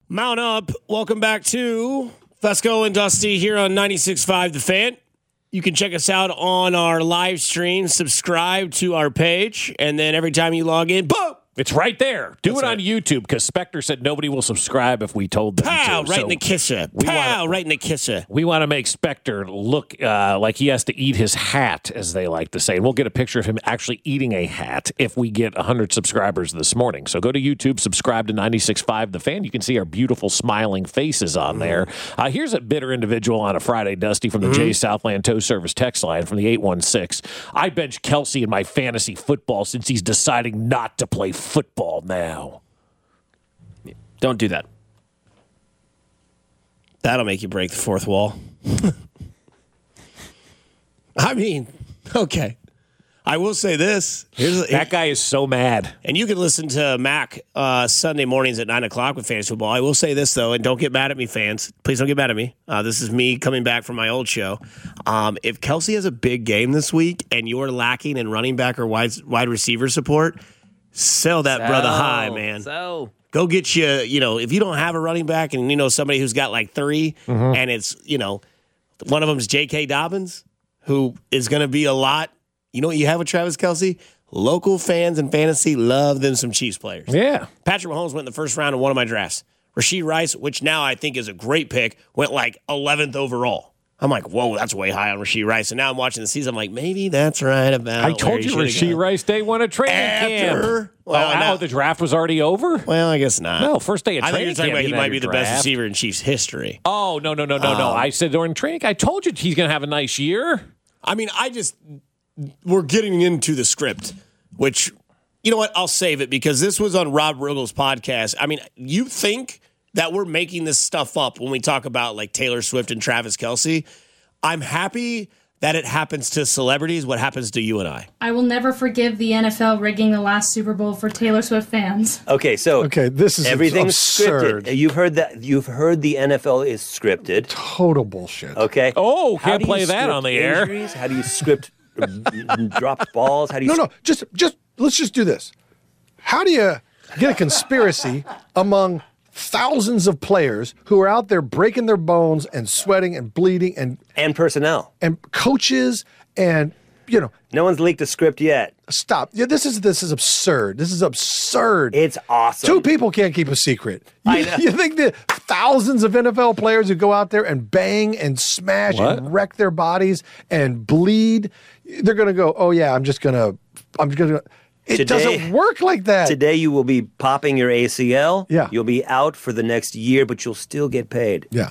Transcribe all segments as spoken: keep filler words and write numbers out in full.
Mount up. Welcome back to Fesco and Dusty here on ninety-six point five The Fan. You can check us out on our live stream. Subscribe to our page, and then every time you log in, boom! It's right there. Do That's it on right. YouTube because Spectre said nobody will subscribe if we told them Pow! to. Right So in the kisser. we Pow! wanna- Right in the kisser. We want to make Spectre look uh, like he has to eat his hat, as they like to say. And we'll get a picture of him actually eating a hat if we get one hundred subscribers this morning. So go to YouTube, subscribe to ninety-six point five The Fan. You can see our beautiful smiling faces on there. Uh, here's a bitter individual on a Friday, Dusty, from the Jay Southland Tow Service text line from the eight one six. I bench Kelsey in my fantasy football since he's deciding not to play football now. Don't do that. That'll make you break the fourth wall. I mean, okay. I will say this. Here's a, That guy is so mad. And you can listen to Mac uh, Sunday mornings at nine o'clock with Fantasy Football. I will say this, though, and don't get mad at me, fans. Please don't get mad at me. Uh, this is me coming back from my old show. Um, if Kelsey has a big game this week and you're lacking in running back or wide, wide receiver support, sell that So, brother high, man. So Go get you, you know, if you don't have a running back and, you know, somebody who's got like three and it's, you know, one of them's J K. Dobbins, who is going to be a lot. You know what you have with Travis Kelce? Local fans and fantasy love them some Chiefs players. Yeah. Patrick Mahomes went in the first round of one of my drafts. Rasheed Rice, which now I think is a great pick, went like eleventh overall. I'm like, whoa, that's way high on Rasheed Rice. And now I'm watching the season. I'm like, maybe that's right about I told you Rasheed Rice Day one at training After, camp. well, oh, now- now the draft was already over? Well, I guess not. No, first day of I think training you're talking camp. about he you might had be your the best draft. receiver in Chiefs history. Oh, no, no, no, no, no. Um, I said during training, I told you he's going to have a nice year. I mean, I just, we're getting into the script, which, you know what? I'll save it because this was on Rob Riggle's podcast. I mean, you think that we're making this stuff up when we talk about like Taylor Swift and Travis Kelce. I'm happy that it happens to celebrities. What happens to you and I? I will never forgive the N F L rigging the last Super Bowl for Taylor Swift fans. Okay, so Okay, this is everything's absurd. scripted. You've heard that. You've heard the N F L is scripted. Total bullshit. Okay. Oh, How can't do you play that script on the air. injuries? How do you script dropped balls? How do you? No, no, just just let's just do this. How do you get a conspiracy among thousands of players who are out there breaking their bones and sweating and bleeding and And personnel. and coaches and you know No one's leaked a script yet. stop. Yeah, this is this is absurd. This is absurd. It's awesome. Two people can't keep a secret. You, I know. you think that thousands of N F L players who go out there and bang and smash What? and wreck their bodies and bleed, they're going to go, oh, yeah, I'm just going to, I'm going to. It Today- doesn't work like that. Today you will be popping your A C L. Yeah. You'll be out for the next year, but you'll still get paid. Yeah.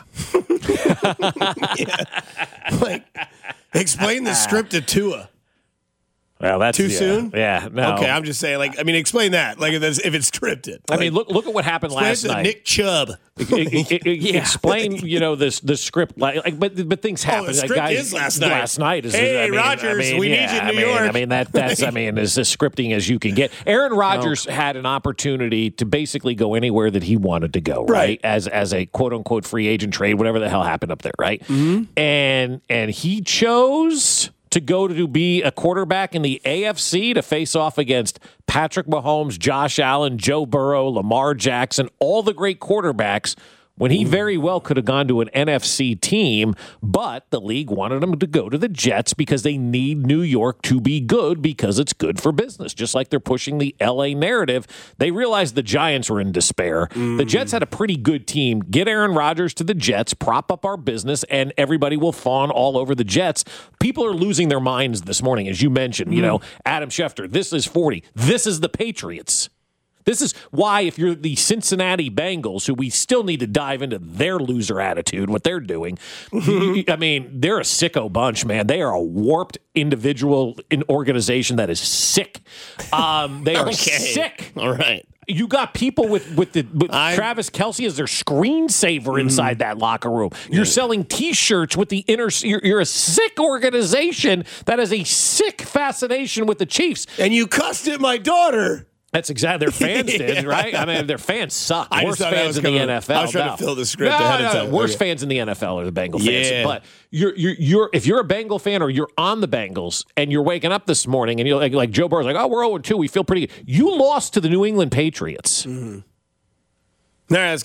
Like, explain the script to Tua. Well, that's Too yeah, soon? Yeah. No. Okay, I'm just saying. Like, I mean, explain that. Like, if it's, if it's scripted. I mean, look look at what happened explain it last to night. Nick Chubb. It- it- it- Explain, you know, this the script, like, like, but but things happen. Oh, the Like, script guys, is last night. Last night is. Hey, I mean, Rodgers, I mean, we need yeah, you in I New mean, York. I mean that that's I mean is as scripting as you can get. Aaron Rodgers had an opportunity to basically go anywhere that he wanted to go, right? Right. As as a quote unquote free agent trade, whatever the hell happened up there, right? Mm-hmm. And and he chose to go to be a quarterback in the A F C to face off against Patrick Mahomes, Josh Allen, Joe Burrow, Lamar Jackson, all the great quarterbacks, when he very well could have gone to an N F C team, but the league wanted him to go to the Jets because they need New York to be good because it's good for business. Just like they're pushing the L A narrative, they realized the Giants were in despair. Mm. The Jets had a pretty good team. Get Aaron Rodgers to the Jets, prop up our business, and everybody will fawn all over the Jets. People are losing their minds this morning, as you mentioned. Mm. You know, Adam Schefter, this is forty. This is the Patriots. This is why, if you're the Cincinnati Bengals, who we still need to dive into their loser attitude, what they're doing, I mean, they're a sicko bunch, man. They are a warped individual in organization that is sick. Um, they are Okay. sick. All right. You got people with with the with I- Travis Kelce as their screensaver inside that locker room. You're selling T-shirts with the inner. You're, you're a sick organization that has a sick fascination with the Chiefs. And you cussed at my daughter. That's exactly their fans did, right? I mean, their fans suck. I just Worst thought that fans was in the gonna- N F L. I was trying to no. fill the script no, ahead of no, time. Worst Okay. fans in the N F L are the Bengal Yeah. fans. But you're, you're, you're, if you're a Bengal fan or you're on the Bengals and you're waking up this morning and you're like, like Joe Burrow's like, oh, we're oh and two. We feel pretty good. You lost to the New England Patriots. Mm-hmm. All right, let's get to it.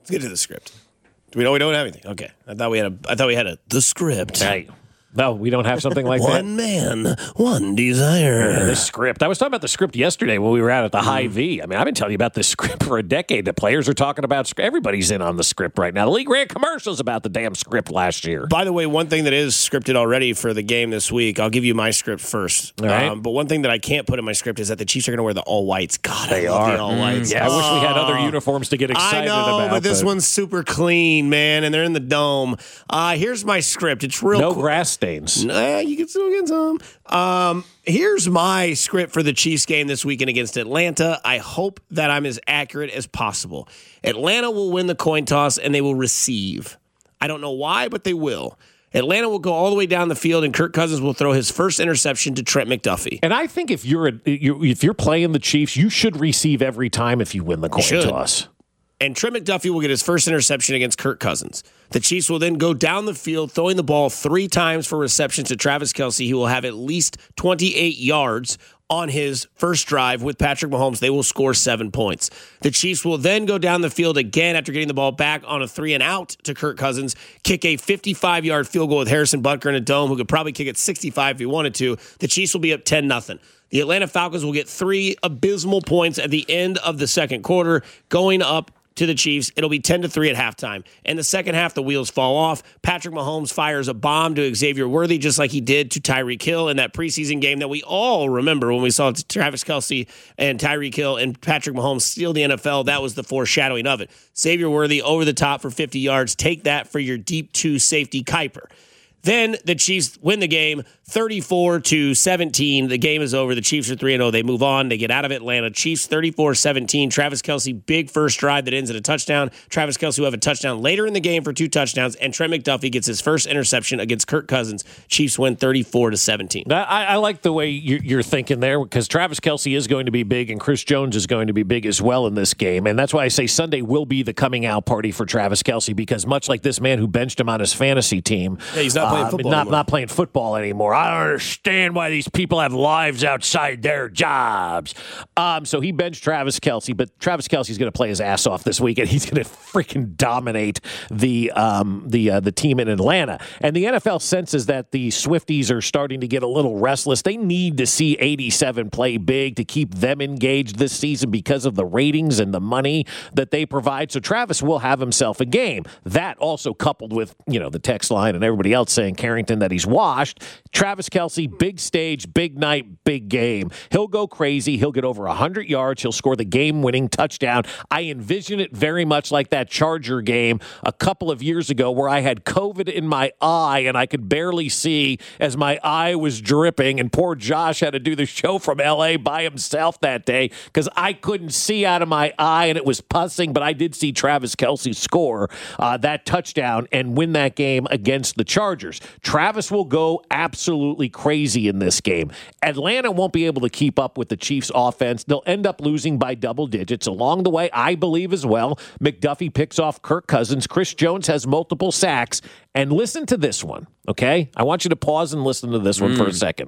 Let's get to the script. Do we know we don't have anything? Okay. I thought we had a. I thought we had a the script. Hey. No, we don't have something like one that. One man, one desire. Yeah, the script. I was talking about the script yesterday when we were out at the mm. Hy-Vee. I mean, I've been telling you about this script for a decade. The players are talking about script. Everybody's in on the script right now. The league ran commercials about the damn script last year. By the way, one thing that is scripted already for the game this week, I'll give you my script first. All right. Um, but one thing that I can't put in my script is that the Chiefs are going to wear the all whites. God, they I love are. the all whites. Mm, yeah, oh. I wish we had other uniforms to get excited I know, about. but this but... one's super clean, man, and they're in the dome. Uh, here's my script. It's real No cool. grass stains. Nah, you can still get some. Um, here's my script for the Chiefs game this weekend against Atlanta. I hope that I'm as accurate as possible. Atlanta will win the coin toss and they will receive. I don't know why, but they will. Atlanta will go all the way down the field, and Kirk Cousins will throw his first interception to Trent McDuffie. And I think if you're a, if you're playing the Chiefs, you should receive every time if you win the coin toss. And Trent McDuffie will get his first interception against Kirk Cousins. The Chiefs will then go down the field, throwing the ball three times for reception to Travis Kelce. He will have at least twenty-eight yards on his first drive with Patrick Mahomes. They will score seven points. The Chiefs will then go down the field again after getting the ball back on a three and out to Kirk Cousins, kick a fifty-five-yard field goal with Harrison Butker in a dome, who could probably kick it sixty-five if he wanted to. The Chiefs will be up ten nothing. The Atlanta Falcons will get three abysmal points at the end of the second quarter, going up to the Chiefs. It'll be ten to three at halftime. In the second half, the wheels fall off. Patrick Mahomes fires a bomb to Xavier Worthy, just like he did to Tyreek Hill in that preseason game that we all remember when we saw Travis Kelce and Tyreek Hill and Patrick Mahomes steal the N F L. That was the foreshadowing of it. Xavier Worthy over the top for fifty yards. Take that for your deep two safety Kuiper. Then the Chiefs win the game thirty-four to seventeen. The game is over. The Chiefs are three and oh. They move on. They get out of Atlanta. Chiefs thirty-four seventeen. Travis Kelce, big first drive that ends in a touchdown. Travis Kelce will have a touchdown later in the game for two touchdowns. And Trent McDuffie gets his first interception against Kirk Cousins. Chiefs win thirty-four to seventeen. I, I like the way you're thinking there, because Travis Kelce is going to be big and Chris Jones is going to be big as well in this game. And that's why I say Sunday will be the coming out party for Travis Kelce, because much like this man who benched him on his fantasy team, yeah, he's not playing uh, football not, anymore. not playing football anymore. I don't understand why these people have lives outside their jobs. Um, so he benched Travis Kelce, but Travis Kelce's going to play his ass off this week, and he's going to freaking dominate the um, the uh, the team in Atlanta. And the N F L senses that the Swifties are starting to get a little restless. They need to see eighty-seven play big to keep them engaged this season because of the ratings and the money that they provide. So Travis will have himself a game. That also coupled with, you know, the text line and everybody else saying Carrington that he's washed. Travis Kelce, big stage, big night, big game. He'll go crazy. He'll get over one hundred yards. He'll score the game-winning touchdown. I envision it very much like that Charger game a couple of years ago where I had COVID in my eye and I could barely see as my eye was dripping, and poor Josh had to do the show from L A by himself that day because I couldn't see out of my eye and it was pussing, but I did see Travis Kelce score uh, that touchdown and win that game against the Chargers. Travis will go absolutely crazy in this game. Atlanta won't be able to keep up with the Chiefs' offense. They'll end up losing by double digits. Along the way, I believe as well, McDuffie picks off Kirk Cousins. Chris Jones has multiple sacks. And listen to this one, okay? I want you to pause and listen to this one mm. for a second.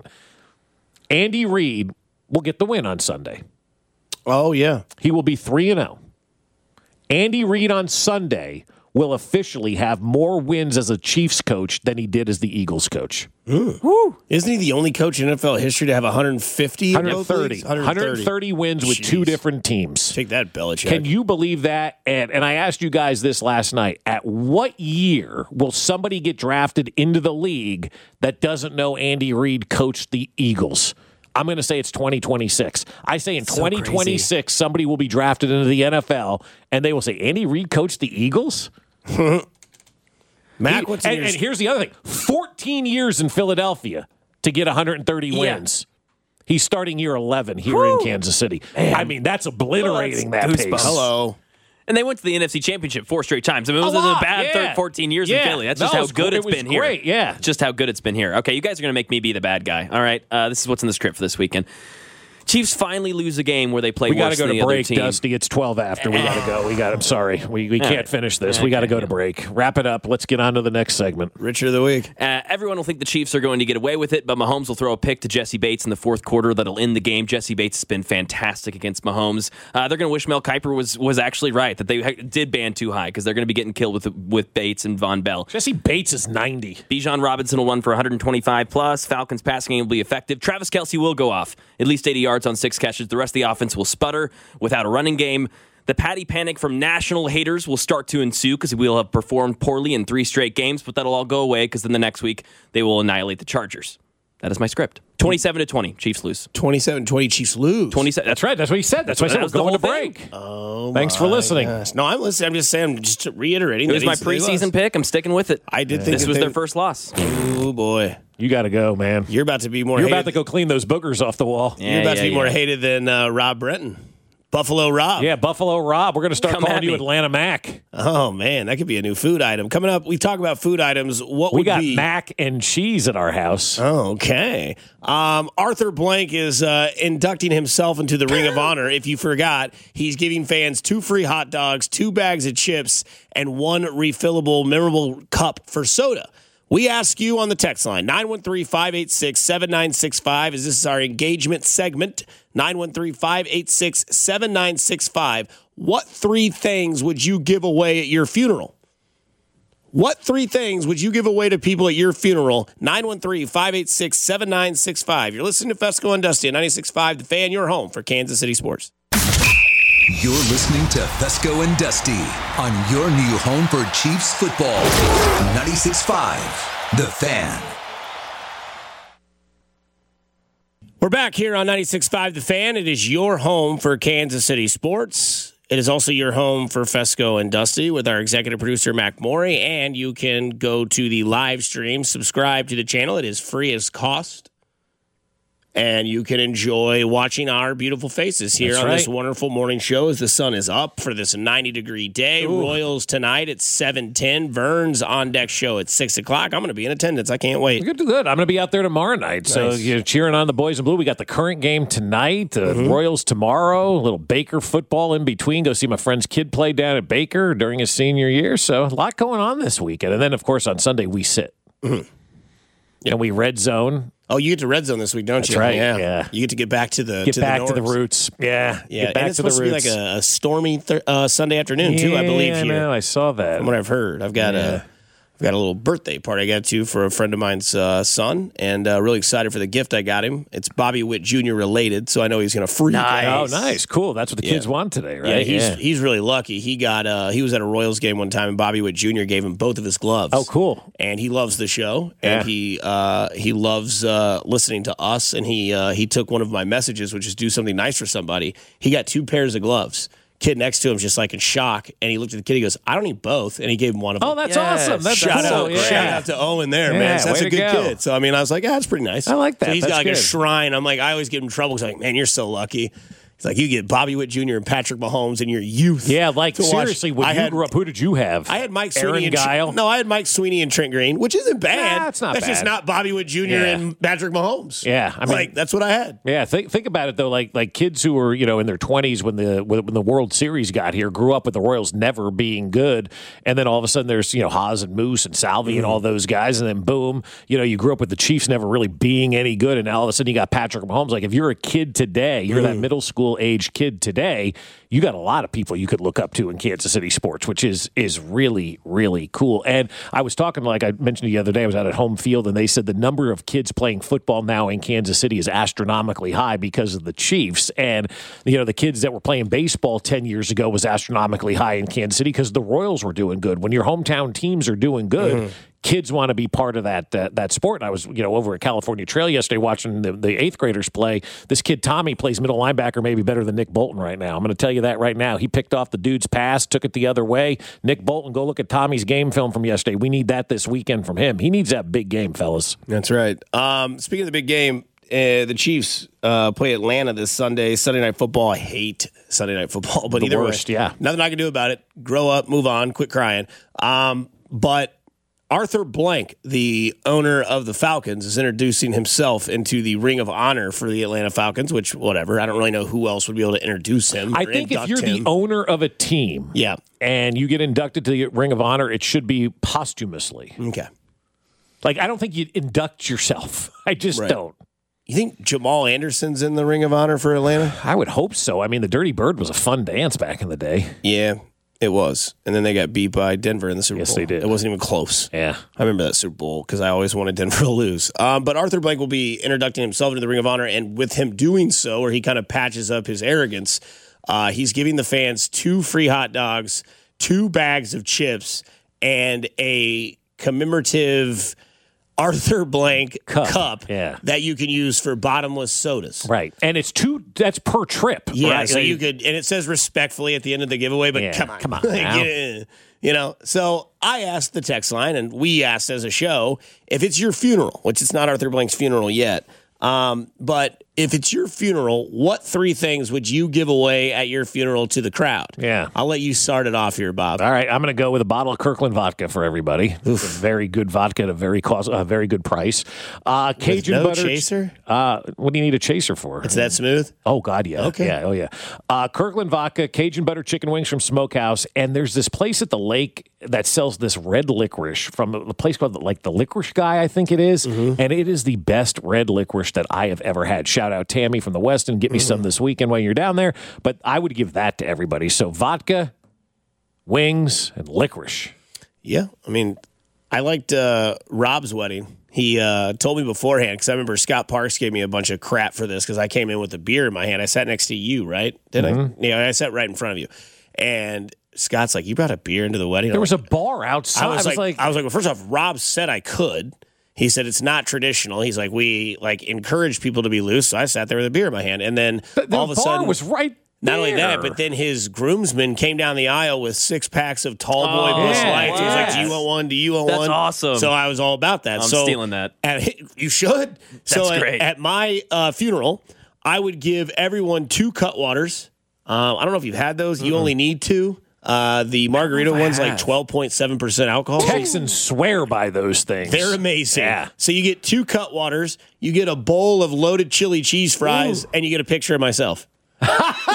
Andy Reid will get the win on Sunday. Oh, yeah. He will be three and oh. Andy Reid on Sunday will officially have more wins as a Chiefs coach than he did as the Eagles coach. Woo. Isn't he the only coach in N F L history to have one hundred fifty? one hundred thirty. one hundred thirty wins with Jeez. two different teams. Take that, Belichick. Can you believe that? And, and I asked you guys this last night. At what year will somebody get drafted into the league that doesn't know Andy Reid coached the Eagles? I'm going to say it's twenty twenty-six. I say in so twenty twenty-six, crazy. Somebody will be drafted into the N F L, and they will say, Andy Reid coached the Eagles? Mac, he, what's and, and here's the other thing. fourteen years in Philadelphia to get one hundred thirty yeah. wins. He's starting year eleven here Woo. in Kansas City. Man. I mean, that's obliterating well, that's that pace. Hello. And they went to the N F C Championship four straight times. I mean, it was a, a bad yeah. fourteen years yeah. in Philly. That's no, just how it good cool. it's it been great. here. Yeah. Just how good it's been here. Okay, you guys are going to make me be the bad guy. All right, uh, this is what's in the script for this weekend. Chiefs finally lose a game where they play We got to worse go than to the other break, team. Dusty. It's twelve after. We got to go. We got. I'm sorry. We we All can't right. finish this. Okay, We got to go to yeah. break. Wrap it up. Let's get on to the next segment. Richard of the week. Uh, everyone will think the Chiefs are going to get away with it, but Mahomes will throw a pick to Jesse Bates in the fourth quarter that'll end the game. Jesse Bates has been fantastic against Mahomes. Uh, they're going to wish Mel Kiper was was actually right, that they ha- did ban too high, because they're going to be getting killed with with Bates and Von Bell. Jesse Bates is ninety. Bijan Robinson will run for one twenty-five plus. Falcons passing game will be effective. Travis Kelce will go off at least eighty yards on six catches. The rest of the offense will sputter without a running game. The Patty panic from national haters will start to ensue because we'll have performed poorly in three straight games, but that'll all go away because then the next week they will annihilate the Chargers. That is my script. twenty-seven to twenty, Chiefs lose. twenty-seven twenty, Chiefs lose. twenty-seven. That's right. That's what he said. That's why I said That we're was the going to whole thing. break. Oh, Thanks for my listening. gosh. No, I'm listening. I'm just saying, just reiterating. It was that my he's- they preseason lost. pick. I'm sticking with it. I did think This that was they- their first loss. Oh, boy. You got to go, man. You're about to be more You're hated. about to go clean those boogers off the wall. Yeah, You're about yeah, to be more yeah. hated than uh, Rob Brenton. Buffalo Rob. Yeah, Buffalo Rob. We're going to start Come calling at you me. Atlanta Mac. Oh, man. That could be a new food item. Coming up, we talk about food items. What We would got be... mac and cheese at our house. Oh, okay. Um, Arthur Blank is uh, inducting himself into the Ring of Honor. If you forgot, he's giving fans two free hot dogs, two bags of chips, and one refillable memorable cup for soda. We ask you on the text line, nine one three, five eight six, seven nine six five, as this is our engagement segment, nine one three, five eight six, seven nine six five. What three things would you give away at your funeral? What three things would you give away to people at your funeral? nine one three, five eight six, seven nine six five. You're listening to Fesco and Dusty at ninety-six point five, The Fan, your home for Kansas City sports. You're listening to Fesco and Dusty on your new home for Chiefs football. ninety-six point five, The Fan. We're back here on ninety-six point five The Fan. It is your home for Kansas City sports. It is also your home for Fesco and Dusty with our executive producer, Mac Morey. And you can go to the live stream, subscribe to the channel. It is free as cost. And you can enjoy watching our beautiful faces here That's on this right. wonderful morning show as the sun is up for this ninety-degree day. Ooh. Royals tonight at seven ten. Vern's on deck show at six o'clock. I'm going to be in attendance. I can't wait. Good, good. I'm going to be out there tomorrow night. So Nice. you're cheering on the boys in blue. We got the current game tonight, the Mm-hmm. Royals tomorrow, a little Baker football in between. Go see my friend's kid play down at Baker during his senior year. So a lot going on this weekend. And then, of course, on Sunday, we sit. Mm-hmm. And we red zone. Oh, you get to red zone this week, don't That's you? right, Yeah. yeah. You get to get back to the Get to back the to the norms. roots. Yeah. Yeah, Get back and it's to the supposed roots. to be like a, a stormy th- uh, Sunday afternoon too. I believe Yeah, here. I know. I saw that. From what I've heard, I've got Yeah. a I've got a little birthday party I got to for a friend of mine's uh, son, and uh, really excited for the gift I got him. It's Bobby Witt Junior related, so I know he's going to freak out. Oh, nice. Cool. That's what the Yeah. kids want today, Yeah, right? he's he's really lucky. He got uh, he was at a Royals game one time, and Bobby Witt Junior gave him both of his gloves. Oh, cool. And he loves the show, Yeah. and he uh, he loves uh, listening to us. And he uh, he took one of my messages, which is do something nice for somebody. He got two pairs of gloves. Kid next to him just like in shock, and he looked at the kid. He goes, "I don't need both," and he gave him one of them. Oh, that's Yes. awesome. That's shout cool. out, Yeah. shout out to Owen there, Yeah, man. So that's way a to good go. kid. So I mean, I was like, "Ah, that's pretty nice." I like that. So he's That's got like a good. shrine. I'm like, I always get him in trouble because like, man, you're so lucky. He's like, you get Bobby Witt Junior and Patrick Mahomes in your youth. Yeah, like to watch. seriously, when I you had, grew up, who did you have? I had Mike Aaron Sweeney and Guile. No, I had Mike Sweeney and Trent Green, which isn't bad. Nah, it's not That's just bad. not Bobby Witt Junior Yeah. and Patrick Mahomes. Yeah, I mean- like that's what I had. Yeah, think think about it though. Like like kids who were you know in their twenties when the when the World Series got here, grew up with the Royals never being good, and then all of a sudden there's you know Haas and Moose and Salvi and all those guys, and then boom, you know you grew up with the Chiefs never really being any good, and now all of a sudden you got Patrick Mahomes. Like if you're a kid today, you're that middle school age kid today, you got a lot of people you could look up to in Kansas City sports, which is is really really cool. And I was talking like I mentioned the other day, I was out at home field, and they said the number of kids playing football now in Kansas City is astronomically high because of the Chiefs. And you know the kids that were playing baseball ten years ago was astronomically high in Kansas City because the Royals were doing good. When your hometown teams are doing good, kids want to be part of that uh, that sport. And I was you know over at California Trail yesterday watching the, the eighth graders play. This kid Tommy plays middle linebacker maybe better than Nick Bolton right now. I'm going to tell you that right now. He picked off the dude's pass, took it the other way. Nick Bolton, go look at Tommy's game film from yesterday. We need that this weekend from him. He needs that big game, fellas. That's right. Um, speaking of the big game, uh, the Chiefs uh, play Atlanta this Sunday. Sunday Night Football. I hate Sunday Night Football, but The either worst, way, yeah. nothing I can do about it. Grow up, move on, quit crying. Um, but Arthur Blank, the owner of the Falcons, is introducing himself into the Ring of Honor for the Atlanta Falcons, which, whatever. I don't really know who else would be able to introduce him. I think if you're him. the owner of a team yeah. and you get inducted to the Ring of Honor, it should be posthumously. Okay. Like, I don't think you'd induct yourself. I just Right. don't. You think Jamal Anderson's in the Ring of Honor for Atlanta? I would hope so. I mean, the Dirty Bird was a fun dance back in the day. Yeah, it was. And then they got beat by Denver in the Super Yes, Bowl. they did. It wasn't even close. Yeah. I remember that Super Bowl because I always wanted Denver to lose. Um, but Arthur Blank will be introducing himself into the Ring of Honor, and with him doing so, or he kind of patches up his arrogance, uh, he's giving the fans two free hot dogs, two bags of chips, and a commemorative Arthur Blank Cup. cup, Yeah. that you can use for bottomless sodas. Right. And it's two, that's per trip. Yeah, right? so Like, you could, and it says respectfully at the end of the giveaway, but Yeah, come on. come on Like, now. yeah, you know, so I asked the text line, and we asked as a show, if it's your funeral, which it's not Arthur Blank's funeral yet, um, but if it's your funeral, what three things would you give away at your funeral to the crowd? Yeah. I'll let you start it off here, Bob. All right, I'm going to go with a bottle of Kirkland vodka for everybody. It's a very good vodka at a very cost, a very good price. Uh, Cajun no butter chaser? Uh, what do you need a chaser for? It's that smooth? Oh God, yeah. Okay. Yeah. Oh yeah. Uh, Kirkland vodka, Cajun butter chicken wings from Smokehouse, and there's this place at the lake that sells this red licorice from a place called like the Licorice Guy, I think it is. Mm-hmm. And it is the best red licorice that I have ever had. Shout out Tammy from the Weston. Get me Mm-hmm. some this weekend while you're down there. But I would give that to everybody. So vodka, wings, and licorice. Yeah. I mean, I liked uh, Rob's wedding. He uh, told me beforehand, because I remember Scott Parks gave me a bunch of crap for this because I came in with a beer in my hand. I sat next to you, right? Did Mm-hmm. I? Yeah, I sat right in front of you. And Scott's like, you brought a beer into the wedding? There I'm was a like- bar outside. I was, like, I was like, well, first off, Rob said I could. He said it's not traditional. He's like, we like encourage people to be loose. So I sat there with a beer in my hand, and then the, the all of a bar sudden, was right. not only there. that, but then his groomsman came down the aisle with six packs of Tall Boy Oh, Busch yeah, Lights. He was like, yes. "Do you want one? Do you want That's one?" awesome. So I was all about that. I'm so stealing that. At, you should. so That's at, great. At my uh, funeral, I would give everyone two Cutwaters. Uh, I don't know if you've had those. You only need two. Uh, the margarita one's like twelve point seven percent alcohol. Texans swear by those things. They're amazing. Yeah. So you get two Cutwaters, you get a bowl of loaded chili cheese fries, Ooh. and you get a picture of myself. See,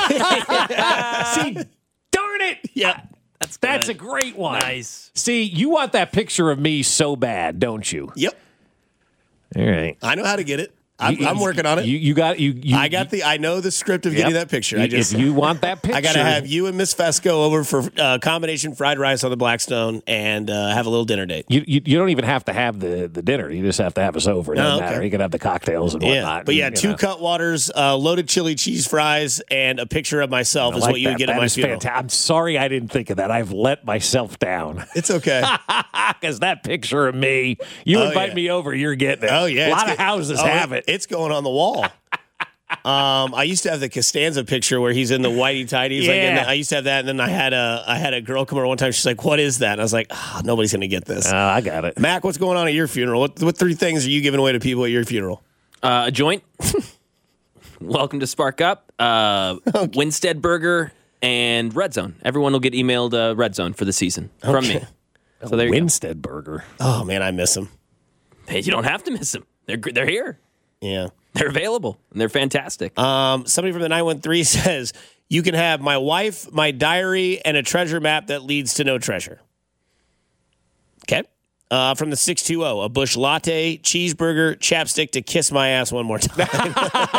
darn it. Yeah. That's That's a good. great one. Nice. See, you want that picture of me so bad, don't you? Yep. All right. I know how to get it. I'm, You- I'm working on it. You, you got you. you I got the. I know the script of getting Yep. that picture. I just. if you want that picture, I got to have you and Miss Fesco over for uh, combination fried rice on the Blackstone and uh, have a little dinner date. You, you you don't even have to have the, the dinner. You just have to have us over. It doesn't Oh, okay. matter. You can have the cocktails and Yeah, whatnot. but yeah, and, you two know. Cutwaters, uh, loaded chili cheese fries, and a picture of myself I is like what you that. would get That at my is funeral. fanta- I'm sorry I didn't think of that. I've let myself down It's okay. because that picture of me. You Oh, invite yeah. me over, you're getting it. Oh yeah, a it's lot of go- houses oh, have it. It's going on the wall. Um, I used to have the Costanza picture where he's in the whitey tighties. Like, and Yeah. I used to have that, and then I had a I had a girl come over one time. She's like, "What is that?" And I was like, ah, "Nobody's gonna get this." Oh, I got it. Mac, what's going on at your funeral? What what three things are you giving away to people at your funeral? Uh, a joint. Welcome to Spark Up. Uh, Winstead Burger and Red Zone. Everyone will get emailed uh, Red Zone for the season from me. So there you Winstead Burger. Oh man, I miss them. go. Hey, you don't have to miss them. They're gr- they're here. Yeah. They're available and they're fantastic. Um, somebody from the nine one three says you can have my wife, my diary, and a treasure map that leads to no treasure. Okay. Uh, from the six two zero, a Busch Latte, cheeseburger, chapstick to kiss my ass one more time.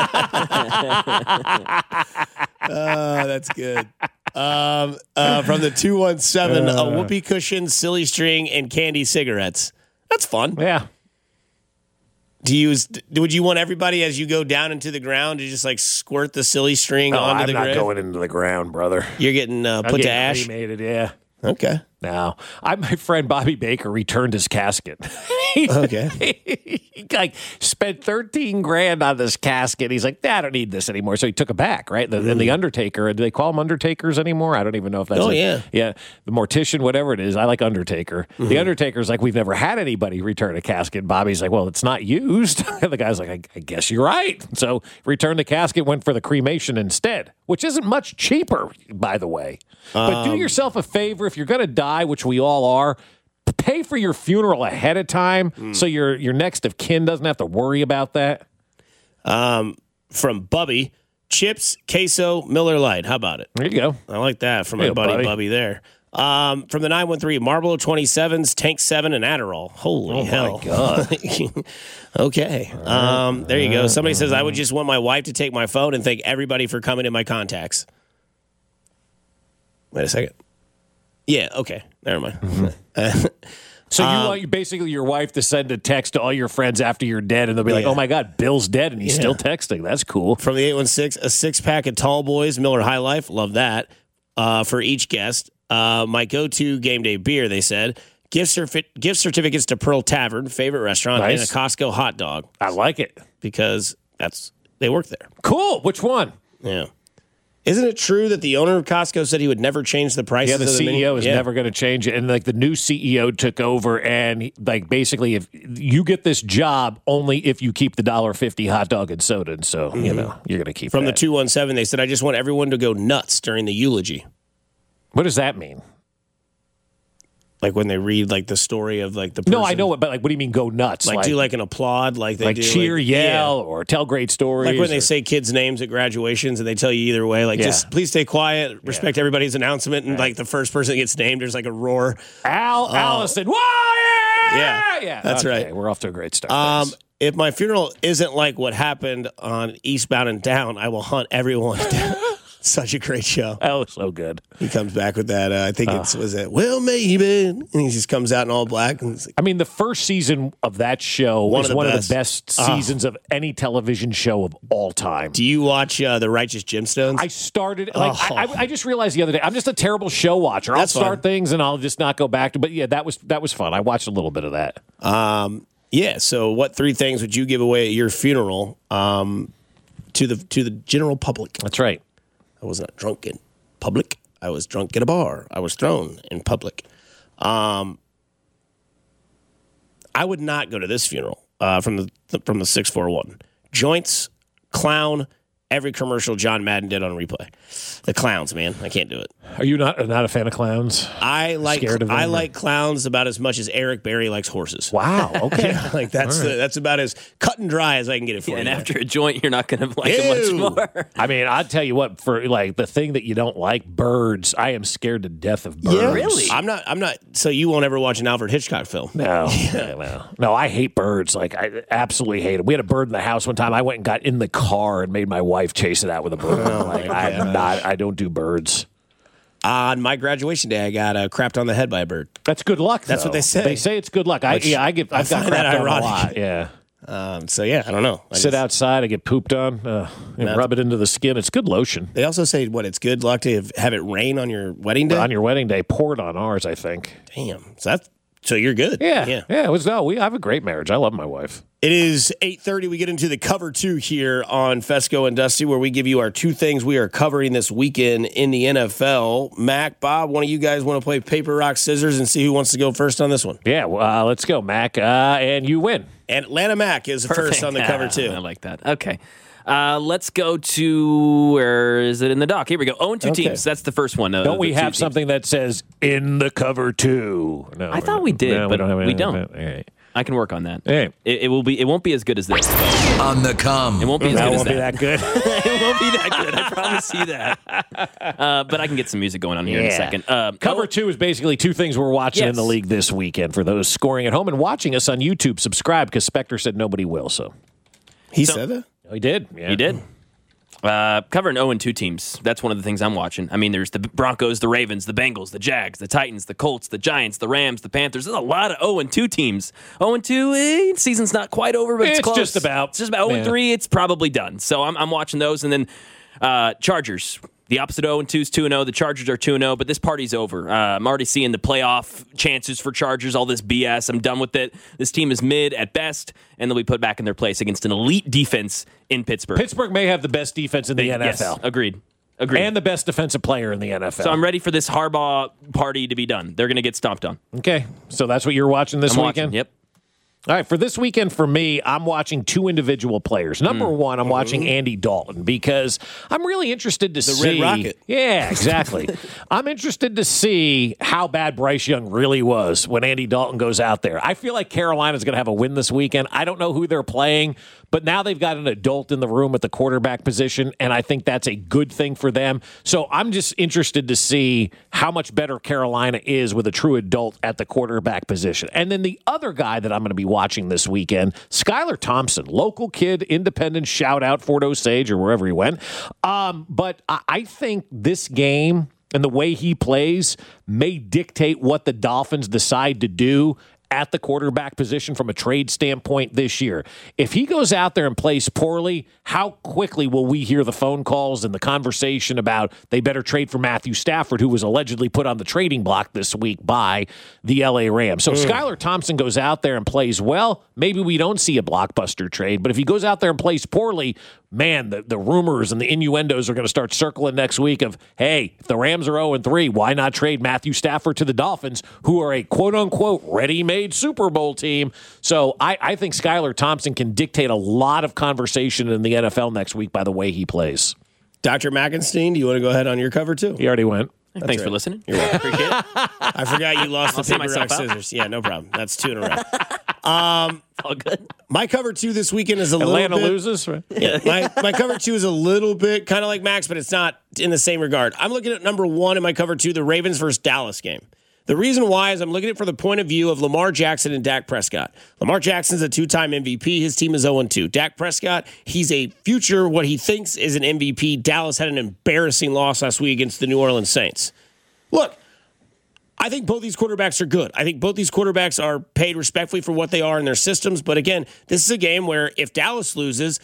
uh, that's good. Um, uh, from the two one seven, a whoopee cushion, silly string, and candy cigarettes. That's fun. Yeah. Do you use? Would you want everybody as you go down into the ground to just like squirt the silly string No, onto I'm the not grave? going into the ground, brother. You're getting uh, I'm put to getting ash. cremated, yeah. Okay. No, I, my friend Bobby Baker returned his casket. Okay. he like spent thirteen grand on this casket. He's like, nah, I don't need this anymore. So he took it back, right? The, And the Undertaker, do they call them Undertakers anymore? I don't even know if that's Oh, it. yeah. Yeah. The Mortician, whatever it is. I like Undertaker. The Undertaker's like, we've never had anybody return a casket. Bobby's like, well, it's not used. And the guy's like, I, I guess you're right. So returned the casket, went for the cremation instead, which isn't much cheaper, by the way. But do yourself a favor. If you're going to die, which we all are, pay for your funeral ahead of time mm. so your your next of kin doesn't have to worry about that? Um, from Bubby, chips, queso, Miller Lite. How about it? There you go. I like that from my Hey, buddy buddy. Bubby there. Um, from the nine one three, Marlboro twenty-sevens, Tank seven, and Adderall. Holy Oh, hell. my God. Okay. Um, there you go. Somebody says, I would just want my wife to take my phone and thank everybody for coming in my contacts. Wait a second. Yeah, okay. Never mind. Mm-hmm. So you Um, want you basically your wife to send a text to all your friends after you're dead, and they'll be like, Yeah. "Oh my God, Bill's dead, and he's Yeah. still texting." That's cool. From the eight one six, a six-pack of Tall Boys, Miller High Life. Love that. Uh, for each guest. Uh, my go-to game day beer, they said. Gift, cerfi- gift certificates to Pearl Tavern, favorite restaurant, Nice. and a Costco hot dog I like it. because that's they work there. Cool. Which one? Yeah. Isn't it true that the owner of Costco said he would never change the prices? Yeah, the of the C E O menu? is Yeah. never going to change it, and like the new C E O took over, and he- like basically, if you get this job, only if you keep the dollar fifty hot dog and soda, and so you know you're going to keep From the that. two one seven, they said, I just want everyone to go nuts during the eulogy. What does that mean? Like when they read like the story of like the person. No, I know it, but like, what do you mean go nuts? Like, do like an applaud, like they like do, cheer, like, yell, yeah. or tell great stories. Like when they or- say kids' names at graduations and they tell you either way, like Yeah. just please stay quiet, respect everybody's announcement, and like the first person that gets named, there's like a roar. Al Allison. Whoa, yeah, Yeah, yeah, that's Okay, right. We're off to a great start. Um, Thanks. if my funeral isn't like what happened on Eastbound and Down, I will hunt everyone. Such a great show. That was so good. He comes back with that. Uh, I think it's was it. Well, maybe, and he just comes out in all black. And it's like, I mean, the first season of that show One was of the one best. of the best Oh. seasons of any television show of all time. do you watch uh, the Righteous Gemstones? I started like Oh. I, I, I just realized the other day I'm just a terrible show watcher. I'll That's start fine. things and I'll just not go back to. But yeah, that was that was fun. I watched a little bit of that. Um, yeah. So, what three things would you give away at your funeral um, to the to the general public? That's right. I was not drunk in public. I was drunk at a bar. I was thrown in public. Um, I would not go to this funeral uh, from the from the six four one. Joints, clown, every commercial John Madden did on replay. The clowns, man, I can't do it. Are you not not a fan of clowns? I like Scared of them, I or- like clowns about as much as Eric Berry likes horses. Wow. Okay. Yeah, like that's the, that's about as cut and dry as I can get it for And you. after a joint, you're not going to like Ew. it much more. I mean, I'll tell you what. For like the thing that you don't like, birds. I am scared to death of birds. Yeah, Really? I'm not. I'm not. So you won't ever watch an Alfred Hitchcock film? No, no, no, no. I hate birds. Like I absolutely hate them. We had a bird in the house one time. I went and got in the car and made my wife chase it out with a bird. like I'm not. I don't do birds. On my graduation day, I got uh, crapped on the head by a bird. That's good luck. That's though. what they say. They say it's good luck. I Which yeah. I get. I I've got find that crapped on a ironic. lot. Yeah. Um, so yeah, I don't know. I Sit just- outside. I get pooped on. Uh, and No. rub it into the skin. It's good lotion. They also say what it's good luck to have, have it rain on your wedding day. On your wedding day, poured on ours. I think. Damn. So that's so you're good. Yeah. Yeah. Yeah. It was no. We have a great marriage. I love my wife. It is eight thirty. We get into the cover two here on Fesco and Dusty, where we give you our two things we are covering this weekend in the N F L. Mac, Bob, one of you guys want to play paper, rock, scissors and see who wants to go first on this one? Yeah. Well, uh, let's go, Mac. Uh, and you win. And Atlanta Mac is first Perfect. on the cover I two. like that. Okay. Uh, let's go to, where is it in the doc? Here we go. oh and two Okay. teams. That's the first one. Uh, Don't we the two have teams. something that says in the cover two? No, I thought we did, no, but don't have we anything don't. like that. All right. I can work on that. Hey. It, it will be. It won't be as good as this. Though. On the come. It won't be as That good won't as be that. that good. It won't be that good. I promise you that. Uh, but I can get some music going on here in a Yeah. second. Um, Cover oh, two is basically two things we're watching in Yes. the league this weekend. For those scoring at home and watching us on YouTube, subscribe because Spectre said nobody will. So He So- said that? he did. Yeah. He did. Uh, covering oh and two teams. That's one of the things I'm watching. I mean, there's the Broncos, the Ravens, the Bengals, the Jags, the Titans, the Colts, the Giants, the Rams, the Panthers. There's a lot of oh and two teams. oh and two, eh, season's not quite over, but it's, It's close. just about. It's just about oh and Yeah. three. It's probably done. So I'm, I'm watching those. And then uh, Chargers. The opposite oh and two is two and oh. The Chargers are two and oh, but this party's over. Uh, I'm already seeing the playoff chances for Chargers, all this B S. I'm done with it. This team is mid at best, and they'll be put back in their place against an elite defense in Pittsburgh. Pittsburgh may have the best defense in the N F L Yes, agreed. Agreed. and the best defensive player in the N F L. so I'm ready for this Harbaugh party to be done. They're going to get stomped on. okay, so that's what you're watching this I'm weekend. watching. Yep. All right, for this weekend for me, I'm watching two individual players. Number mm. one, I'm watching Andy Dalton because I'm really interested to the see. Red Rocket. Yeah, exactly. I'm interested to see how bad Bryce Young really was when Andy Dalton goes out there. I feel like Carolina's going to have a win this weekend. I don't know who they're playing, but now they've got an adult in the room at the quarterback position, and I think that's a good thing for them. So I'm just interested to see how much better Carolina is with a true adult at the quarterback position. And then the other guy that I'm going to be watching this weekend, Skylar Thompson, local kid, independent, shout out Fort Osage or wherever he went. Um, but I, I think this game and the way he plays may dictate what the Dolphins decide to do at the quarterback position from a trade standpoint this year. If he goes out there and plays poorly, how quickly will we hear the phone calls and the conversation about they better trade for Matthew Stafford, who was allegedly put on the trading block this week by the L A Rams. So mm. Skylar Thompson goes out there and plays well. Maybe we don't see a blockbuster trade, but if he goes out there and plays poorly, man, the, the rumors and the innuendos are going to start circling next week of, hey, if the Rams are oh and three, why not trade Matthew Stafford to the Dolphins, who are a quote-unquote ready-made Super Bowl team? So I, I think Skylar Thompson can dictate a lot of conversation in the N F L next week by the way he plays. Doctor Mackenstein, do you want to go ahead on your cover, too? He already went. That's Thanks right. for listening. You're welcome. Appreciate it. I forgot you lost I'll the paper, rock, scissors. Yeah, no problem. That's two in a row. Um, All good. My cover two this weekend is a Atlanta little bit. loses, right? Yeah, my, my cover two is a little bit kind of like Max, but it's not in the same regard. I'm looking at number one in my cover two, the Ravens versus Dallas game. The reason why is I'm looking at it from the point of view of Lamar Jackson and Dak Prescott. Lamar Jackson's a two-time M V P. His team is oh and two. Dak Prescott, he's a future, what he thinks is an M V P. Dallas had an embarrassing loss last week against the New Orleans Saints. Look, I think both these quarterbacks are good. I think both these quarterbacks are paid respectfully for what they are in their systems. But again, this is a game where if Dallas loses,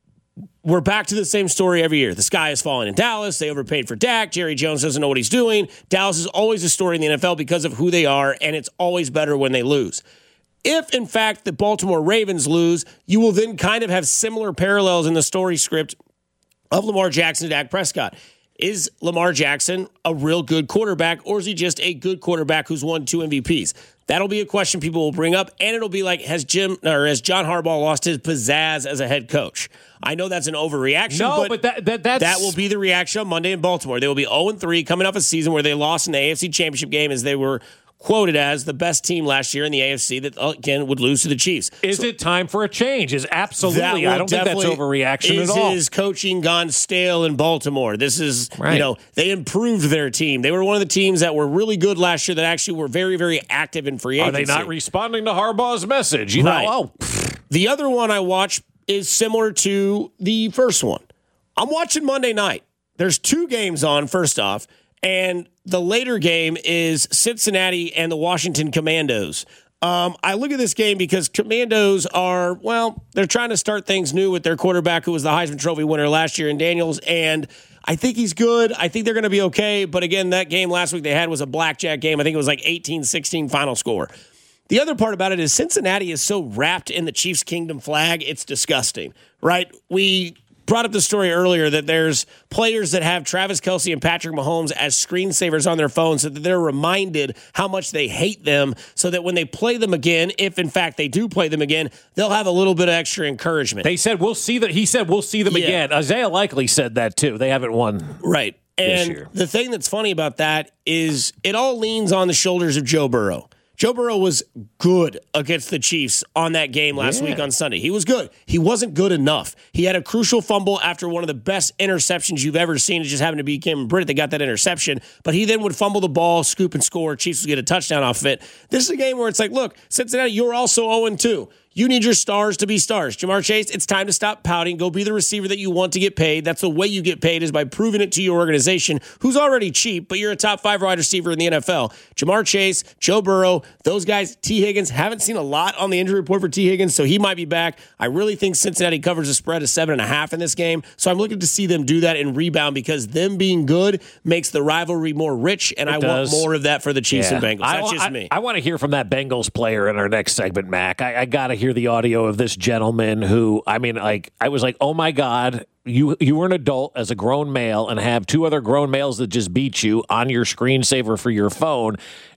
we're back to the same story every year. The sky is falling in Dallas. They overpaid for Dak. Jerry Jones doesn't know what he's doing. Dallas is always a story in the N F L because of who they are, and it's always better when they lose. If, in fact, the Baltimore Ravens lose, you will then kind of have similar parallels in the story script of Lamar Jackson and Dak Prescott. Is Lamar Jackson a real good quarterback, or is he just a good quarterback who's won two M V Ps? That'll be a question people will bring up, and it'll be like, has Jim or has John Harbaugh lost his pizzazz as a head coach? I know that's an overreaction, no, but, but that, that, that's... that will be the reaction on Monday in Baltimore. They will be oh and three coming off a season where they lost in the A F C Championship game as they were quoted as the best team last year in the A F C that, again, would lose to the Chiefs. Is so, it time for a change? Is absolutely. I don't think that's overreaction at all. Is his coaching gone stale in Baltimore? This is, right. you know, they improved their team. They were one of the teams that were really good last year that actually were very, very active in free agency. Are they not responding to Harbaugh's message? You right. know, oh. The other one I watch is similar to the first one. I'm watching Monday night. There's two games on, first off, and the later game is Cincinnati and the Washington Commandos. Um, I look at this game because Commandos are, well, they're trying to start things new with their quarterback who was the Heisman Trophy winner last year in Daniels, and I think he's good. I think they're going to be okay, but again, that game last week they had was a blackjack game. I think it was like eighteen sixteen final score. The other part about it is Cincinnati is so wrapped in the Chiefs Kingdom flag, it's disgusting, right? We brought up the story earlier that there's players that have Travis Kelce and Patrick Mahomes as screensavers on their phones so that they're reminded how much they hate them so that when they play them again, if in fact they do play them again, they'll have a little bit of extra encouragement. They said, we'll see that. He said, we'll see them yeah. again. Isaiah Likely said that too. They haven't won. Right. And the thing that's funny about that is it all leans on the shoulders of Joe Burrow. Joe Burrow was good against the Chiefs on that game last yeah. week on Sunday. He was good. He wasn't good enough. He had a crucial fumble after one of the best interceptions you've ever seen. It just happened to be Cameron Britt that got that interception. But he then would fumble the ball, scoop and score. Chiefs would get a touchdown off of it. This is a game where it's like, look, Cincinnati, you're also oh and two. You need your stars to be stars. Jamar Chase, it's time to stop pouting. Go be the receiver that you want to get paid. That's the way you get paid is by proving it to your organization, who's already cheap, but you're a top five wide receiver in the N F L. Jamar Chase, Joe Burrow, those guys, T. Higgins, haven't seen a lot on the injury report for T. Higgins, so he might be back. I really think Cincinnati covers a spread of seven and a half in this game, so I'm looking to see them do that and rebound because them being good makes the rivalry more rich, and it I does. want more of that for the Chiefs yeah. and Bengals. That's I, just I, me. I want to hear from that Bengals player in our next segment, Mac. I, I got to hear the audio of this gentleman who, I mean, like, I was like, oh my God, you you were an adult as a grown male and have two other grown males that just beat you on your screensaver for your phone.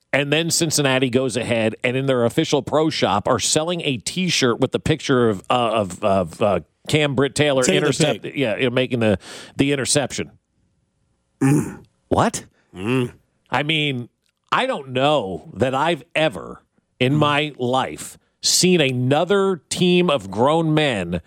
And then Cincinnati goes ahead and in their official pro shop are selling a T-shirt with the picture of uh, of, of uh, Cam Britt Taylor, Taylor intercept, Pig. yeah, making the the interception. Mm. What? Mm. I mean, I don't know that I've ever in my life seen another team of grown men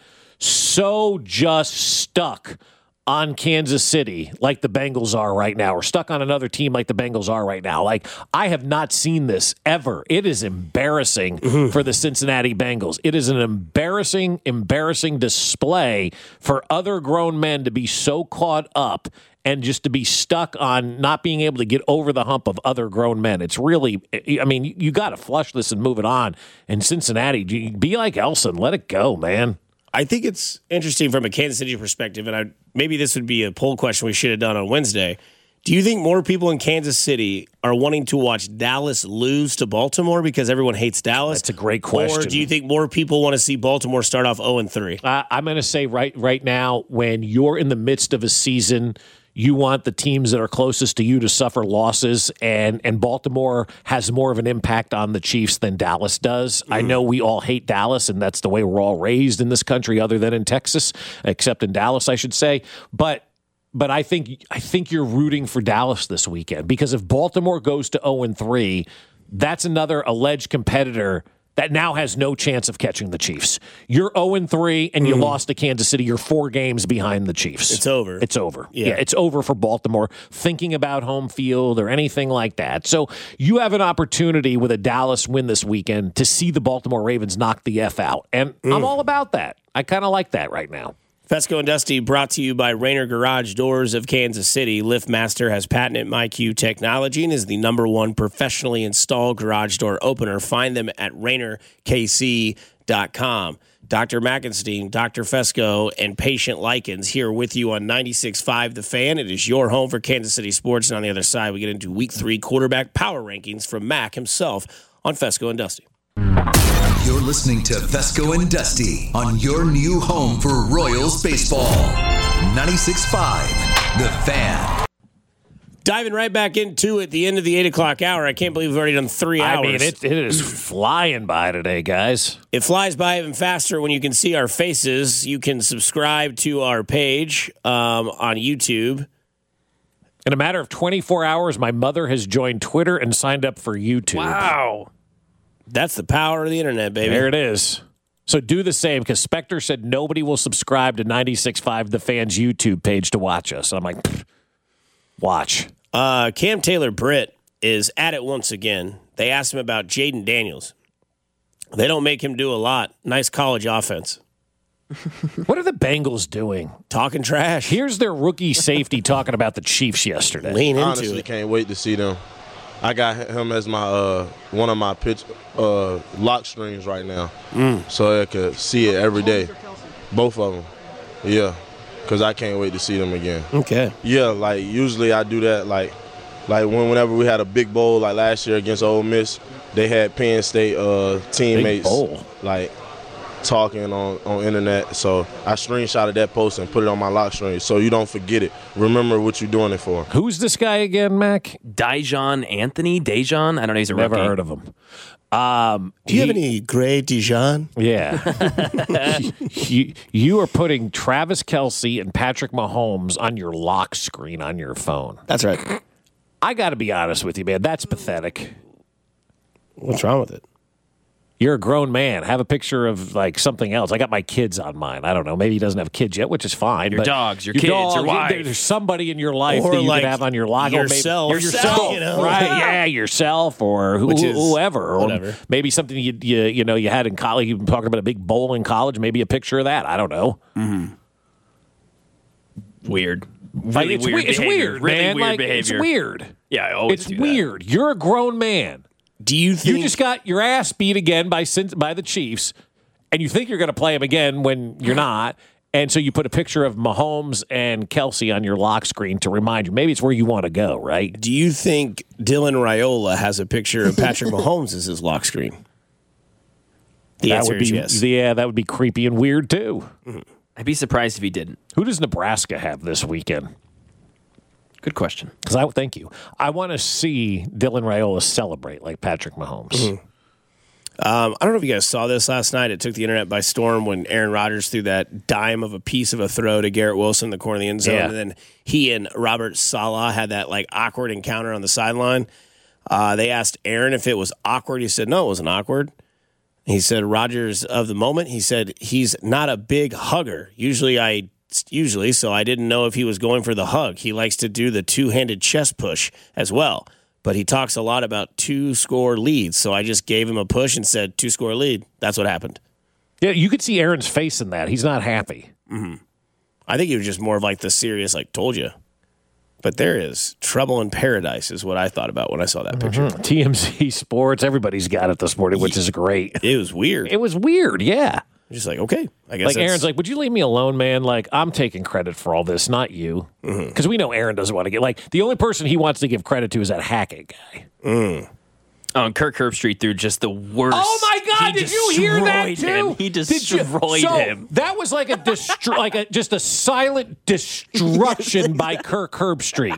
so just stuck on Kansas City like the Bengals are right now, or stuck on another team like the Bengals are right now. Like, I have not seen this ever. It is embarrassing mm-hmm. for the Cincinnati Bengals. It is an embarrassing, embarrassing display for other grown men to be so caught up and just to be stuck on not being able to get over the hump of other grown men. It's really, I mean, you got to flush this and move it on. And Cincinnati, be like Elson. Let it go, man. I think it's interesting from a Kansas City perspective, and I, maybe this would be a poll question we should have done on Wednesday. Do you think more people in Kansas City are wanting to watch Dallas lose to Baltimore because everyone hates Dallas? That's a great question. Or do you think more people want to see Baltimore start off oh and three? Uh, I'm going to say right right now, when you're in the midst of a season, you want the teams that are closest to you to suffer losses, and, and Baltimore has more of an impact on the Chiefs than Dallas does. Mm. I know we all hate Dallas, and that's the way we're all raised in this country other than in Texas, except in Dallas, I should say. But but I think I think you're rooting for Dallas this weekend, because if Baltimore goes to oh and three, that's another alleged competitor that now has no chance of catching the Chiefs. You're oh and three, and you mm. lost to Kansas City. You're four games behind the Chiefs. It's over. It's over. Yeah. yeah, it's over for Baltimore, thinking about home field or anything like that. So you have an opportunity with a Dallas win this weekend to see the Baltimore Ravens knock the F out. And mm. I'm all about that. I kind of like that right now. Fesco and Dusty brought to you by Rainer Garage Doors of Kansas City. LiftMaster has patented MyQ technology and is the number one professionally installed garage door opener. Find them at Rainer K C dot com. Doctor Mackenstein, Doctor Fesco, and Patient Likens here with you on ninety-six point five The Fan. It is your home for Kansas City sports. And on the other side, we get into week three quarterback power rankings from Mac himself on Fesco and Dusty. You're listening to Fesco and Dusty on your new home for Royals baseball. ninety-six point five The Fan. Diving right back into it, the end of the eight o'clock hour. I can't believe we've already done three hours. I mean, it, it is flying by today, guys. It flies by even faster when you can see our faces. You can subscribe to our page um, on YouTube. In a matter of twenty-four hours, my mother has joined Twitter and signed up for YouTube. Wow. That's the power of the internet, baby. There it is. So do the same, because Spectre said nobody will subscribe to ninety-six point five The Fan's YouTube page to watch us. I'm like, watch. Uh, Cam Taylor Britt is at it once again. They asked him about Jaden Daniels. They don't make him do a lot. Nice college offense. What are the Bengals doing? Talking trash. Here's their rookie safety talking about the Chiefs yesterday. Lean into Honestly, it. Can't wait to see them. I got him as my uh, one of my pitch uh, lock streams right now, mm. so I could see it every day. Both of them, yeah, because I can't wait to see them again. Okay. Yeah, like usually I do that like, like when whenever we had a big bowl like last year against Ole Miss, they had Penn State uh, teammates like talking on, on internet. So I screenshotted that post and put it on my lock stream so you don't forget it. Remember what you're doing it for. Who's this guy again, Mac? Dijon Anthony? Dejon? I don't know. He's a Never rookie. heard of him. Um, Do you he, have any Grey Dijon? Yeah. you, you are putting Travis Kelce and Patrick Mahomes on your lock screen on your phone. That's right. I got to be honest with you, man. That's pathetic. What's wrong with it? You're a grown man. Have a picture of like something else. I got my kids on mine. I don't know. Maybe he doesn't have kids yet, which is fine. Your but dogs, your, your kids, dog, your wife. There's somebody in your life or that you like could have on your lock. Yourself. Or, maybe, or yourself. You know? Right. Yeah, yourself or who, Which is whoever. Or whatever. maybe something you, you you know you had in college. You've been talking about a big bowl in college. Maybe a picture of that. I don't know. Mm-hmm. Weird. Like, Really it's weird weird, it's behavior. weird, Really man. weird like, behavior. It's weird. Yeah, I always It's do that. weird. You're a grown man. Do you think You just got your ass beat again by by the Chiefs, and you think you're going to play them again when you're not, and so you put a picture of Mahomes and Kelce on your lock screen to remind you. Maybe it's where you want to go, right? Do you think Dylan Raiola has a picture of Patrick Mahomes as his lock screen? The that answer would be is yes. Yeah, that would be creepy and weird too. I'd be surprised if he didn't. Who does Nebraska have this weekend? Good question. Because I thank you. I want to see Dylan Raiola celebrate like Patrick Mahomes. Mm-hmm. Um, I don't know if you guys saw this last night. It took the internet by storm when Aaron Rodgers threw that dime of a piece of a throw to Garrett Wilson in the corner of the end zone. Yeah. And then he and Robert Saleh had that like awkward encounter on the sideline. Uh, they asked Aaron if it was awkward. He said, no, it wasn't awkward. He said, Rodgers of the moment, he said, he's not a big hugger. Usually I, usually, so I didn't know if he was going for the hug. He likes to do the two-handed chest push as well. But he talks a lot about two-score leads, so I just gave him a push and said, two-score lead. That's what happened. Yeah, you could see Aaron's face in that. He's not happy. Mm-hmm. I think he was just more of like the serious, like, told you. But there is trouble in paradise is what I thought about when I saw that picture. Mm-hmm. T M Z Sports, everybody's got it this morning, which is great. It was weird. It was weird, yeah. Just like, okay, I guess like that's... Aaron's like, would you leave me alone, man? Like, I'm taking credit for all this, not you. Because mm-hmm. we know Aaron doesn't want to get, like, the only person he wants to give credit to is that Hackett guy. Mm. Oh, and Kirk Herbstreit threw just the worst. Oh my God! He did you hear that too? Him. He destroyed so, him. That was like a destru- like a just a silent destruction by Kirk Herbstreit.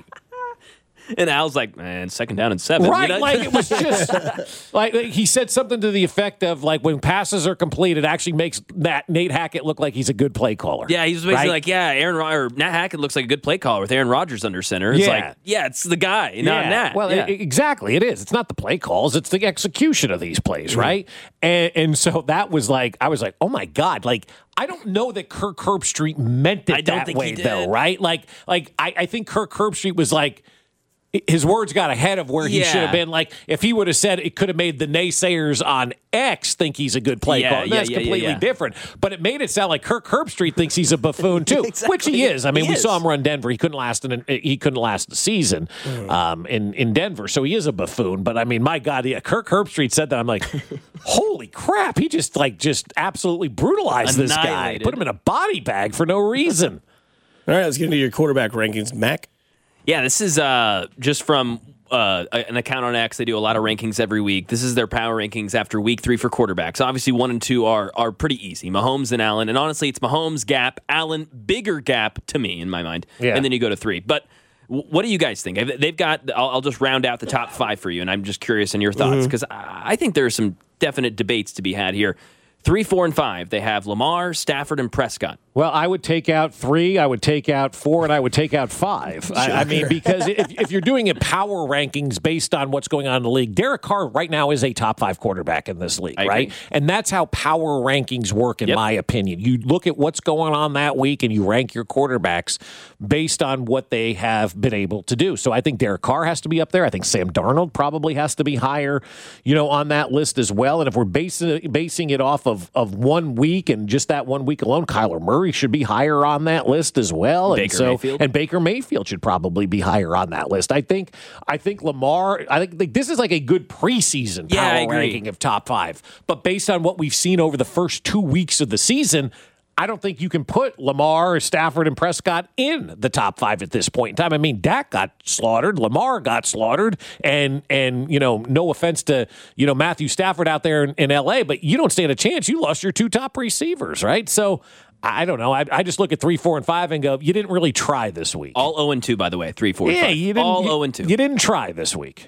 And Al's like, man, second down and seven. Right, you know? like it was just like, like he said something to the effect of like when passes are complete, it actually makes that Nate Hackett look like he's a good play caller. Yeah, he's basically right? like, yeah, Aaron or Nat Hackett looks like a good play caller with Aaron Rodgers under center. It's yeah. like, yeah, it's the guy, not yeah. Nat. Well, yeah. it, exactly, it is. It's not the play calls; it's the execution of these plays, mm-hmm. right? And and so that was like, I was like, oh my God, like. I don't know that Kirk Herbstreit meant it I don't that think way, he did. though, right? Like, like I, I think Kirk Herbstreit was like, his words got ahead of where he yeah. should have been. Like, if he would have said it could have made the naysayers on X think he's a good play yeah, caller. yeah, That's yeah, completely yeah, yeah. different. But it made it sound like Kirk Herbstreit thinks he's a buffoon too, exactly. which he is. I mean, He we is. saw him run Denver. He couldn't last an, he couldn't last the season mm. um, in in Denver, so he is a buffoon. But I mean, my God, yeah, Kirk Herbstreit said that. I'm like, holy crap! He just like just absolutely brutalized this guy, put him in a body bag for no reason. All right, let's get into your quarterback rankings, Mac. Yeah, this is uh, just from uh, an account on X. They do a lot of rankings every week. This is their power rankings after week three for quarterbacks. Obviously, one and two are are pretty easy. Mahomes and Allen. And honestly, it's Mahomes, gap, Allen, bigger gap to me in my mind. Yeah. And then you go to three. But w- what do you guys think? They've got, I'll, I'll just round out the top five for you, and I'm just curious in your thoughts because mm-hmm. I think there are some definite debates to be had here. Three, four, and five. They have Lamar, Stafford, and Prescott. Well, I would take out three, I would take out four, and I would take out five. I, I mean, because if, if you're doing a power rankings based on what's going on in the league, Derek Carr right now is a top five quarterback in this league, I right? agree. And that's how power rankings work, in Yep. my opinion. You look at what's going on that week, and you rank your quarterbacks based on what they have been able to do. So I think Derek Carr has to be up there. I think Sam Darnold probably has to be higher, you know, on that list as well. And if we're basing basing it off of, of one week and just that one week alone, Kyler Murray should be higher on that list as well. Baker and so Mayfield. and Baker Mayfield should probably be higher on that list. I think I think Lamar, I think like, this is like a good preseason Yeah, I power agree. ranking of top five. But based on what we've seen over the first two weeks of the season, I don't think you can put Lamar, Stafford, and Prescott in the top five at this point in time. I mean, Dak got slaughtered, Lamar got slaughtered, and and you know, no offense to you know Matthew Stafford out there in, in L A, but you don't stand a chance. You lost your two top receivers, right? So I don't know. I, I just look at three, four, and five and go, you didn't really try this week. All oh and two, by the way. Three, four, and yeah, five. you didn't. All you, oh and two. You didn't try this week.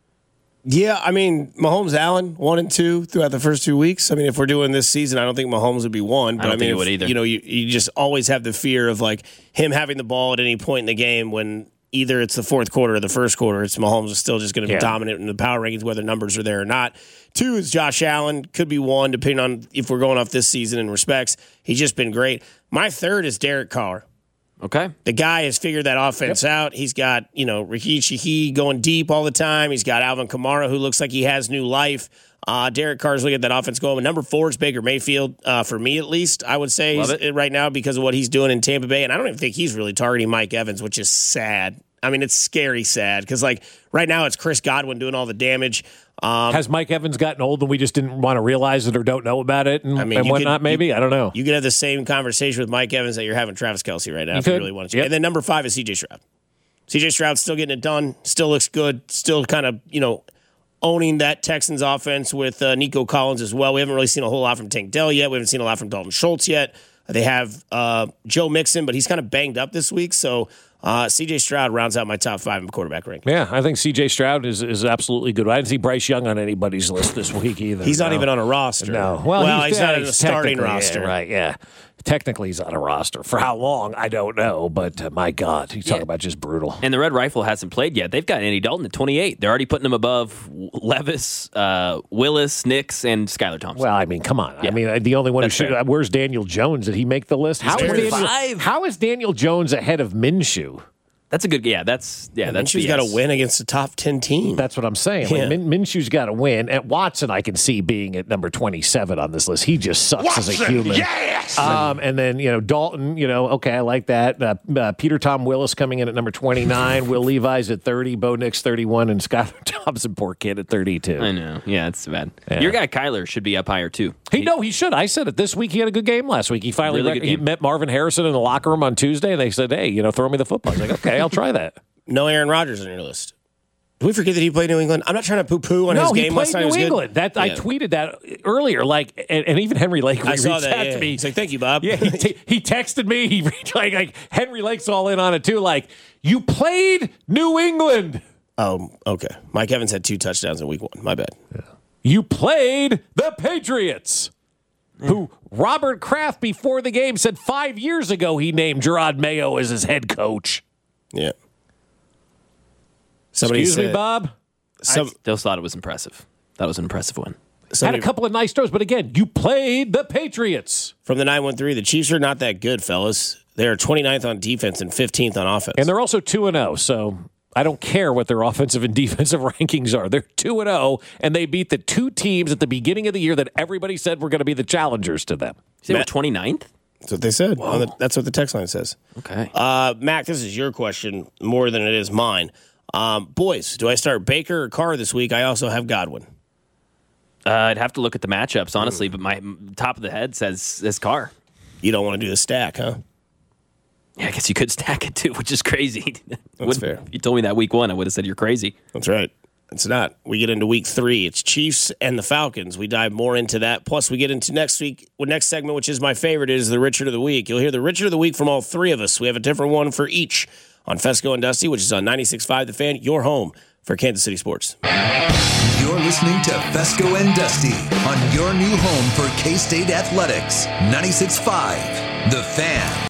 Yeah, I mean, Mahomes, Allen, one and two throughout the first two weeks. I mean, if we're doing this season, I don't think Mahomes would be one. But I don't I mean, think he if, would either. You know, you, you just always have the fear of like him having the ball at any point in the game when either it's the fourth quarter or the first quarter. It's Mahomes is still just going to be Yeah. dominant in the power rankings, whether numbers are there or not. Two is Josh Allen, could be one, depending on if we're going off this season in respects. He's just been great. My third is Derek Carr. Okay. The guy has figured that offense yep. out. He's got, you know, Rashid Shaheed going deep all the time. He's got Alvin Kamara, who looks like he has new life. Uh, Derek Carr's looking at that offense going. And number four is Baker Mayfield, uh, for me at least, I would say Love he's, it. right now because of what he's doing in Tampa Bay. And I don't even think he's really targeting Mike Evans, which is sad. I mean, it's scary sad because, like, right now it's Chris Godwin doing all the damage. Um, Has Mike Evans gotten old and we just didn't want to realize it or don't know about it and, I mean, and you whatnot, could- maybe? you- I don't know. You could have the same conversation with Mike Evans that you're having Travis Kelce right now You if you could. really wanted to. Yep. And then number five is C J Stroud. C J Stroud's still getting it done, still looks good, still kind of, you know, owning that Texans offense with uh, Nico Collins as well. We haven't really seen a whole lot from Tank Dell yet. We haven't seen a lot from Dalton Schultz yet. They have uh, Joe Mixon, but he's kind of banged up this week, so Uh, C J Stroud rounds out my top five in quarterback ranking. Yeah, I think C J Stroud is, is absolutely good. I didn't see Bryce Young on anybody's list this week either. He's not no. even on a roster. No. Well, Well, he's, he's, not yeah, in a he's starting technically- roster. yeah, right, yeah. Technically, he's on a roster. For how long, I don't know. But uh, my God, you talk Yeah. about just brutal. And the Red Rifle hasn't played yet. They've got Andy Dalton at twenty-eight. They're already putting him above Levis, uh, Willis, Nix, and Skylar Thompson. Well, I mean, come on. Yeah. I mean, the only one That's who should. fair. Uh, where's Daniel Jones? Did he make the list? How is, Daniel, Five. how is Daniel Jones ahead of Minshew? That's a good. Yeah, that's yeah. And That's Minshew's B S. got to win against the top ten team. That's what I'm saying. Yeah. Like, Min- Minshew's got to win. And Watson, I can see being at number twenty-seven on this list. He just sucks as a human. Yes. Um, and then, you know, Dalton, you know, okay, I like that. Uh, uh, Peter Tom Willis coming in at number twenty-nine. Will Levi's at thirty. Bo Nix, thirty-one. And Skylar Thompson, poor kid, at thirty-two. I know. Yeah, it's bad. Yeah. Your guy Kyler should be up higher too. He no, he should. I said it this week. He had a good game last week. He finally Really rec- good he game. met Marvin Harrison in the locker room on Tuesday, and they said, "Hey, you know, throw me the football." I was like, "Okay, I'll try that." No Aaron Rodgers on your list. Did we forget that he played New England? I'm not trying to poo-poo on no, his he game played last night. It New was good. England. That I Yeah. tweeted that earlier. Like, and, and even Henry Lake I reached saw out that. to Yeah. me. He's like, "Thank you, Bob." Yeah, he, t- he texted me. He reached, like, like Henry Lake's all in on it too. Like, you played New England. Oh, okay. Mike Evans had two touchdowns in week one. My bad. You played the Patriots. Who Robert Kraft before the game said five years ago he named Gerard Mayo as his head coach. Yeah. Somebody Excuse said, me, Bob. Some, I still thought it was impressive. That was an impressive one. Had somebody a couple of nice throws, but again, you played the Patriots. from the nine one three, the Chiefs are not that good, fellas. They're twenty-ninth on defense and fifteenth on offense. And they're also two and oh, so I don't care what their offensive and defensive rankings are. They're two and oh, and they beat the two teams at the beginning of the year that everybody said were going to be the challengers to them. Is it Matt- twenty-ninth? That's what they said. On the, that's what the text line says. Okay. Uh, Mac, this is your question more than it is mine. Um, boys, do I start Baker or Carr this week? I also have Godwin. Uh, I'd have to look at the matchups, honestly, but my top of the head says says Carr. You don't want to do the stack, huh? Yeah, I guess you could stack it too, which is crazy. Wouldn't- fair. If you told me that week one, I would have said you're crazy. That's right. It's not. We get into week three. It's Chiefs and the Falcons. We dive more into that. Plus, we get into next week. Well, next segment, which is my favorite, is the Richard of the Week. You'll hear the Richard of the Week from all three of us. We have a different one for each on Fesco and Dusty, which is on ninety-six point five The Fan, your home for Kansas City sports. You're listening to Fesco and Dusty on your new home for K-State Athletics. ninety-six point five The Fan.